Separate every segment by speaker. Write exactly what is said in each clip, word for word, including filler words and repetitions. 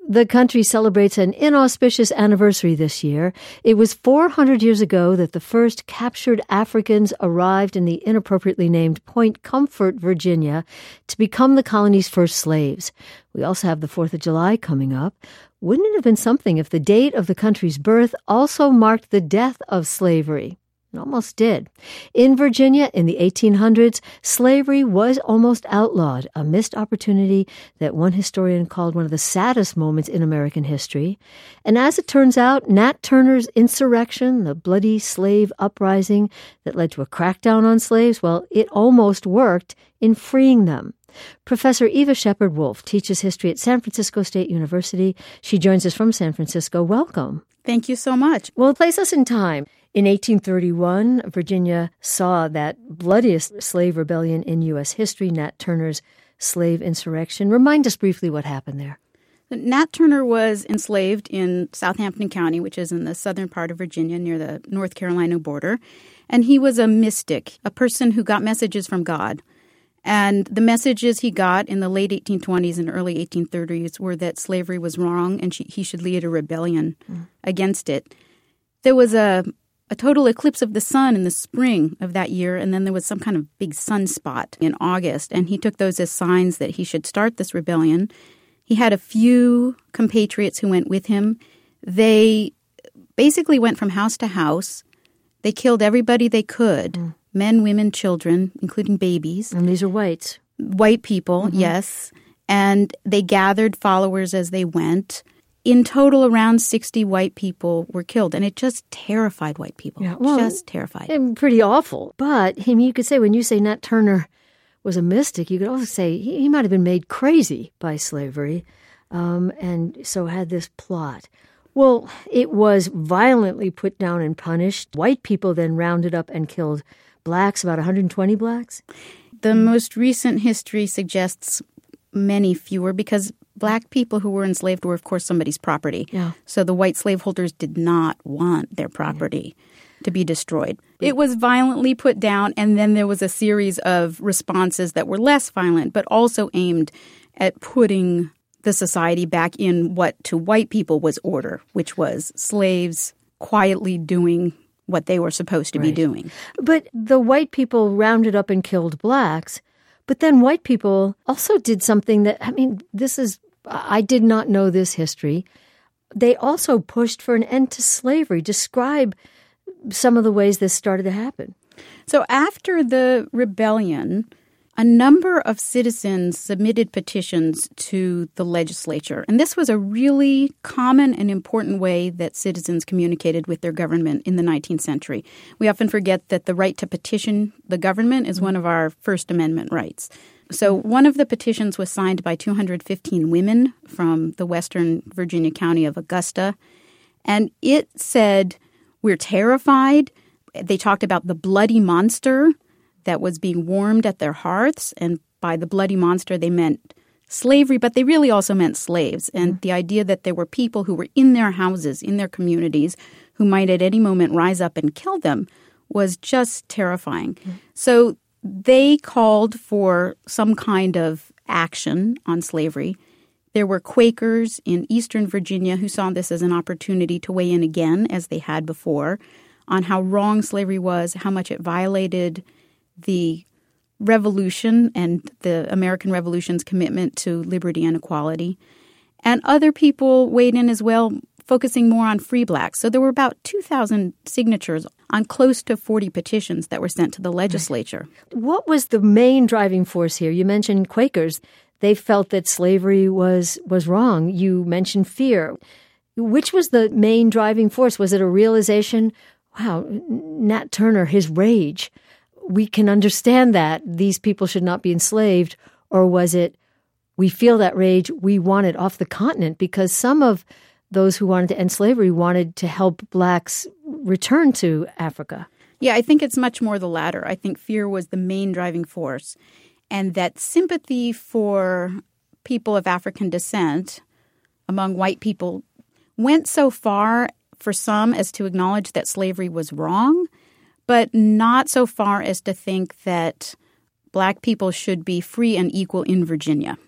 Speaker 1: The country celebrates an inauspicious anniversary this year. It was four hundred years ago that the first captured Africans arrived in the inappropriately named Point Comfort, Virginia, to become the colony's first slaves. We also have the fourth of July coming up. Wouldn't it have been something if the date of the country's birth also marked the death of slavery? It almost did. In Virginia, in the eighteen hundreds, slavery was almost outlawed, a missed opportunity that one historian called one of the saddest moments in American history. And as it turns out, Nat Turner's insurrection, the bloody slave uprising that led to a crackdown on slaves, well, it almost worked in freeing them. Professor Eva Shepard-Wolf teaches history at San Francisco State University. She joins us from San Francisco. Welcome.
Speaker 2: Thank you so much.
Speaker 1: Well, place us in time. In eighteen thirty-one, Virginia saw that bloodiest slave rebellion in U S history, Nat Turner's slave insurrection. Remind us briefly what happened there.
Speaker 2: Nat Turner was enslaved in Southampton County, which is in the southern part of Virginia near the North Carolina border. And he was a mystic, a person who got messages from God. And the messages he got in the late eighteen twenties and early eighteen thirties were that slavery was wrong and she, he should lead a rebellion mm. against it. There was a, a total eclipse of the sun in the spring of that year, and then there was some kind of big sunspot in August. And he took those as signs that he should start this rebellion. He had a few compatriots who went with him. They basically went from house to house. They killed everybody they could. Mm. Men, women, children, including babies.
Speaker 1: And these are whites.
Speaker 2: White people, mm-hmm. yes. And they gathered followers as they went. In total, around sixty white people were killed. And it just terrified white people. Yeah, well, just terrified.
Speaker 1: Pretty awful. But I mean, you could say, when you say Nat Turner was a mystic, you could also say he, he might have been made crazy by slavery um, and so had this plot. Well, it was violently put down and punished. White people then rounded up and killed blacks, about one hundred twenty blacks?
Speaker 2: The most recent history suggests many fewer because black people who were enslaved were, of course, somebody's property.
Speaker 1: Yeah.
Speaker 2: So the white slaveholders did not want their property yeah. to be destroyed. It was violently put down, and then there was a series of responses that were less violent, but also aimed at putting the society back in what to white people was order, which was slaves quietly doing what they were supposed to
Speaker 1: right.
Speaker 2: be doing.
Speaker 1: But the white people rounded up and killed blacks. But then white people also did something that, I mean, this is, I did not know this history. They also pushed for an end to slavery. Describe some of the ways this started to happen.
Speaker 2: So after the rebellion, a number of citizens submitted petitions to the legislature. And this was a really common and important way that citizens communicated with their government in the nineteenth century. We often forget that the right to petition the government is one of our First Amendment rights. So one of the petitions was signed by two hundred fifteen women from the western Virginia county of Augusta. And it said, "We're terrified." They talked about the bloody monster that was being warmed at their hearths. And by the bloody monster, they meant slavery, but they really also meant slaves. And mm-hmm. the idea that there were people who were in their houses, in their communities, who might at any moment rise up and kill them was just terrifying. Mm-hmm. So they called for some kind of action on slavery. There were Quakers in eastern Virginia who saw this as an opportunity to weigh in again, as they had before, on how wrong slavery was, how much it violated the Revolution and the American Revolution's commitment to liberty and equality. And other people weighed in as well, focusing more on free blacks. So there were about two thousand signatures on close to forty petitions that were sent to the legislature.
Speaker 1: What was the main driving force here? You mentioned Quakers. They felt that slavery was, was wrong. You mentioned fear. Which was the main driving force? Was it a realization, wow, Nat Turner, his rage, we can understand that these people should not be enslaved? Or was it, we feel that rage, we want it off the continent? Because some of those who wanted to end slavery wanted to help blacks return to Africa.
Speaker 2: Yeah, I think it's much more the latter. I think fear was the main driving force. And that sympathy for people of African descent among white people went so far for some as to acknowledge that slavery was wrong, but not so far as to think that black people should be free and equal in Virginia.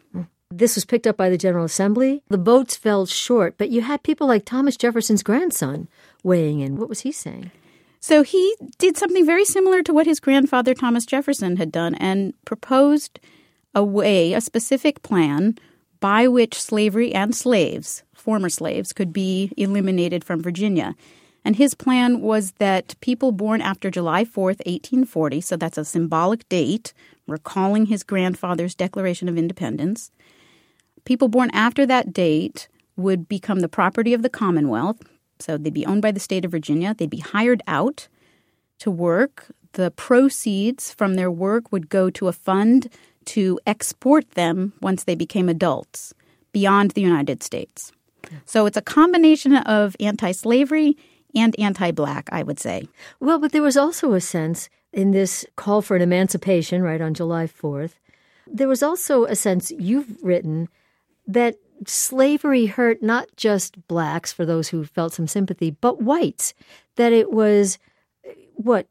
Speaker 1: This was picked up by the General Assembly. The votes fell short, but you had people like Thomas Jefferson's grandson weighing in. What was he saying?
Speaker 2: So he did something very similar to what his grandfather Thomas Jefferson had done and proposed a way, a specific plan by which slavery and slaves, former slaves, could be eliminated from Virginia. And his plan was that people born after July fourth, eighteen forty, so that's a symbolic date, recalling his grandfather's Declaration of Independence, people born after that date would become the property of the Commonwealth. So they'd be owned by the state of Virginia. They'd be hired out to work. The proceeds from their work would go to a fund to export them once they became adults beyond the United States. So it's a combination of anti-slavery and anti-black, I would say.
Speaker 1: Well, but there was also a sense in this call for an emancipation, right, on July fourth. There was also a sense you've written that slavery hurt not just blacks, for those who felt some sympathy, but whites, that it was, what,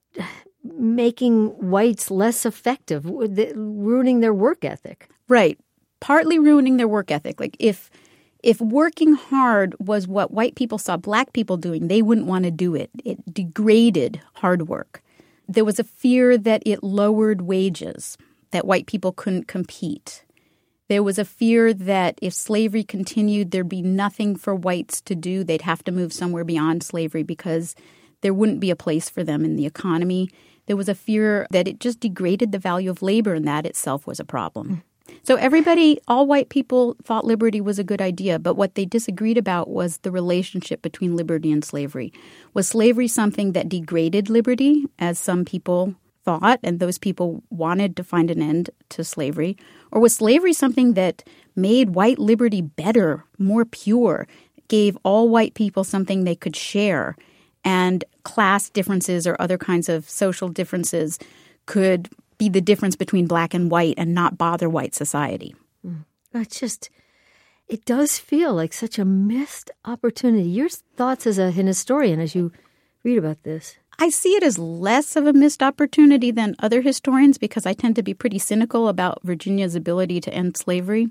Speaker 1: making whites less effective, ruining their work ethic.
Speaker 2: Right. Partly ruining their work ethic. Like if if working hard was what white people saw black people doing, they wouldn't want to do it. It degraded hard work. There was a fear that it lowered wages, that white people couldn't compete. There was a fear that if slavery continued, there'd be nothing for whites to do. They'd have to move somewhere beyond slavery because there wouldn't be a place for them in the economy. There was a fear that it just degraded the value of labor, and that itself was a problem. So everybody, all white people thought liberty was a good idea, but what they disagreed about was the relationship between liberty and slavery. Was slavery something that degraded liberty, as some people thought, and those people wanted to find an end to slavery? Or was slavery something that made white liberty better, more pure, gave all white people something they could share, and class differences or other kinds of social differences could be the difference between black and white and not bother white society?
Speaker 1: Mm. It's just, it does feel like such a missed opportunity. Your thoughts as a historian as you read about this?
Speaker 2: I see it as less of a missed opportunity than other historians because I tend to be pretty cynical about Virginia's ability to end slavery.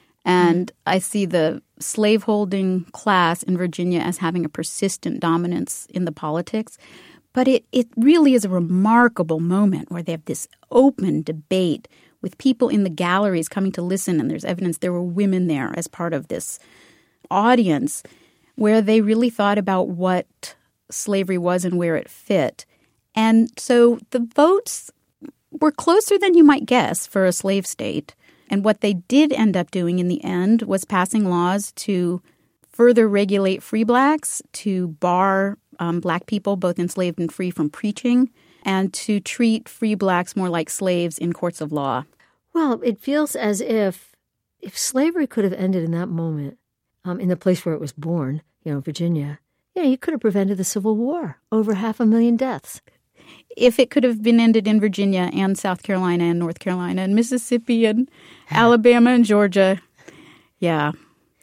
Speaker 2: And mm. I see the slaveholding class in Virginia as having a persistent dominance in the politics. But it, it really is a remarkable moment where they have this open debate with people in the galleries coming to listen, and there's evidence there were women there as part of this audience, where they really thought about what slavery was and where it fit. And so the votes were closer than you might guess for a slave state. And what they did end up doing in the end was passing laws to further regulate free blacks, to bar um, black people, both enslaved and free, from preaching, and to treat free blacks more like slaves in courts of law.
Speaker 1: Well, it feels as if if slavery could have ended in that moment, um, in the place where it was born, you know, Virginia, yeah, you could have prevented the Civil War, over half a million deaths.
Speaker 2: If it could have been ended in Virginia and South Carolina and North Carolina and Mississippi and Alabama and Georgia, yeah.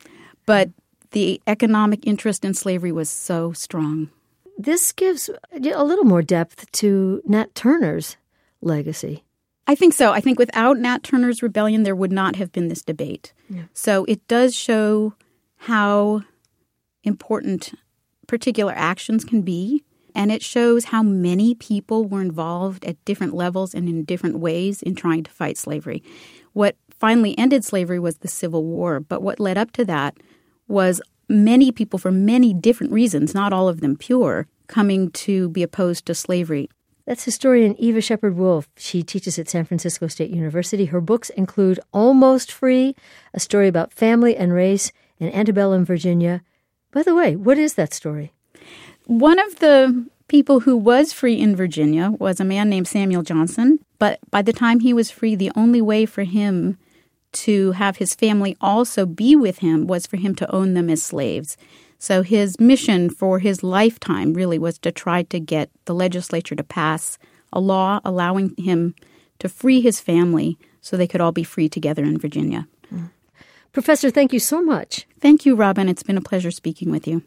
Speaker 2: But the economic interest in slavery was so strong.
Speaker 1: This gives a little more depth to Nat Turner's legacy.
Speaker 2: I think so. I think without Nat Turner's rebellion, there would not have been this debate. Yeah. So it does show how important particular actions can be, and it shows how many people were involved at different levels and in different ways in trying to fight slavery. What finally ended slavery was the Civil War, but what led up to that was many people, for many different reasons, not all of them pure, coming to be opposed to slavery.
Speaker 1: That's historian Eva Shepard-Wolf. She teaches at San Francisco State University. Her books include Almost Free, a story about family and race in antebellum Virginia. By the way, what is that story?
Speaker 2: One of the people who was free in Virginia was a man named Samuel Johnson. But by the time he was free, the only way for him to have his family also be with him was for him to own them as slaves. So his mission for his lifetime really was to try to get the legislature to pass a law allowing him to free his family so they could all be free together in Virginia.
Speaker 1: Professor, thank you so much.
Speaker 2: Thank you, Robin. It's been a pleasure speaking with you.